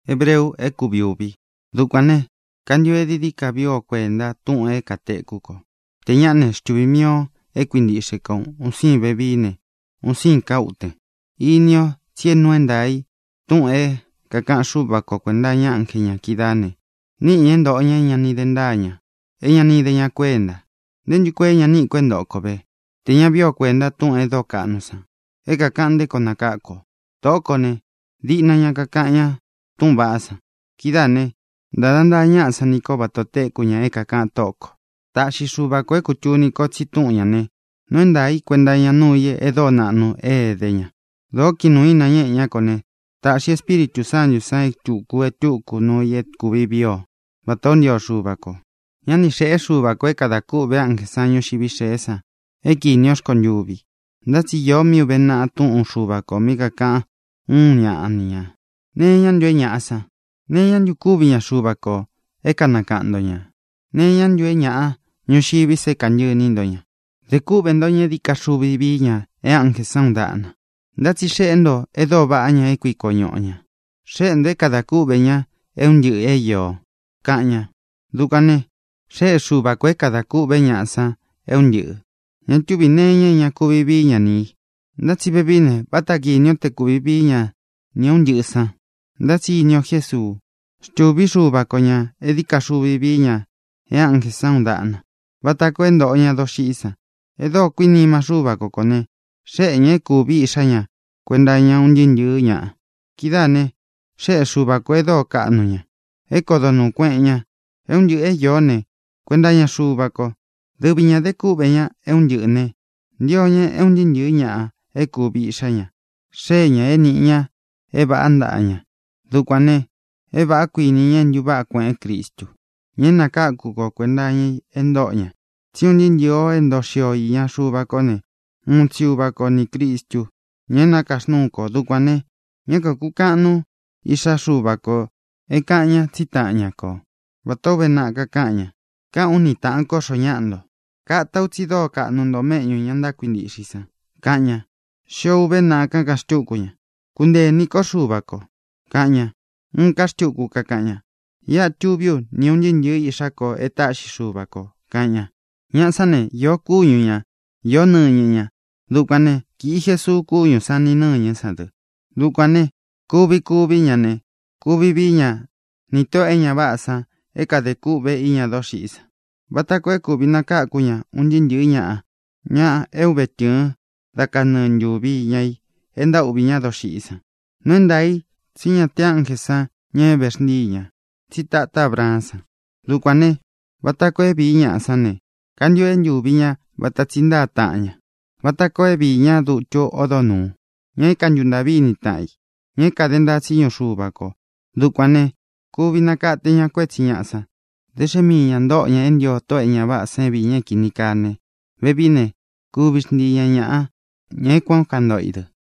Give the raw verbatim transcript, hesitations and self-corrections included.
Hebreu e kubiubi. Dukane, kandio e didi kabio kwenda tun e kate kuko. Teñane stubimio e quindi se con un sin bebine, un sin caute. Inio tienuendai tun e kakan shuba ko kwenda ñan kenya kidane. Ni yendo ña ña ni dendaña. Ella ni de ña kwenda. Den yu kweña ni kwendo kobe. Teña bio kwenda tun e do kanusa. E kakande konakako. Tokone, di na ña kakanya tun basa. Kidane, dadanda ña saniko batote kuña e kakan toko. Ta shi shuba kwe kuchuni ko chitun ña ne. No endai kwenda ña nuye e do nanu e de ña. Do kinui na ñe ña kone. Ta shi espiritu sanyu sai tuku e tuku nuye kubibio. Baton dio shuba ko. Ña ni she shuba kwe kada kube ange sanyo shibishesa. E kinios con yubi. Ndatsi yo mi ubena atun un shuba ko mi kakan un ña aniña. Ne ñan yue ña asa. Ne ñan yu kubi ña shuba ko e kanakando ña. Ne ñan yue ña nyu shibi se kanyu nindo ña. De kube ndo ñe di kashubi bi ña e ange sandana. Ndatsi she endo e do ba ña e kui koño ña. She ende kada kube ña e un yu e yo. Ka ña. Dukane. She shuba ko e kada kube ña asa e un yu. Ña tubi ne ña ña kubi bi ña ni. Ndatsi bebine bataki ño te kubi bi ña ni un yu sa. Ndatsi ño Jesu. Stubi shuba ko ña e di kashubi bi ña e ange sandana. Batako endo ña do shisa. E do kwini ma shuba ko kone. She ñe kubi isa ña. Kwenda ña un yin yu ña. Kidane. She shuba ko e do kanu ña. E kodonu kwe ña. E un yu e yone. Kwenda ña shuba ko. Dubi ña de kube ña e un yu ne. Dio ña e un yin yu ña e kubi isa ña. She ña e ni ña e ba anda ña. Dukwane e ba kwini ña yu ba kwen e Kristu. Ñe na ka kuko kwenda ña e ndo ña. Si un yin yu e ndo shio y ña shuba ko ne. Un shuba ko ni Kristu. Ñe na kasnu ko dukwane. Ñe ko kukanu isa shuba ko e ka ña tita ña ko. Batobe na ka ka ña. Ka uni ta ko so ñando. Ka tau tido ka nundo meño ñanda kwindi shisa. Ka ña. Shio ube na ka kastuku ña. Kunde ni ko shuba ko. Ka ña. Un kastuku ka ka ña. Ya tubiu ni un yin yu isa ko e ta shi shuba ko. Ka ña. Ña sane yo kuñu ña. Yo nuñu ña. Dukane ki Jesu kuñu sani nuñu sadu. Dukane kubi kubi ña ne. Kubi bi ña. Ni to e ña basa. E ka de kube i ña do shisa. Batako e kubi na ka kuña un yin yu ña. Ña e ube tiun. Daka nun yubi ñai. Enda ubi ña do shisa. No endai. Si ña tian jesa. Ñe besni ña. Si ta ta branza. Dukane. Batako e bi ña sane. Kanyo en yubi ña. Batatsinda ta ña. Batako e bi ña du cho odonu. Ñe kanyo ndabi ni tai. Ñe kadenda si ño shuba ko. Dukane. Kubi na ka te ña kwe ña sa. Deshe mi ña ndo ña en yo to e ña ba se bi ña kinikane. Bebine. Kubi shndi ña ña. Ñe kwan kando idu.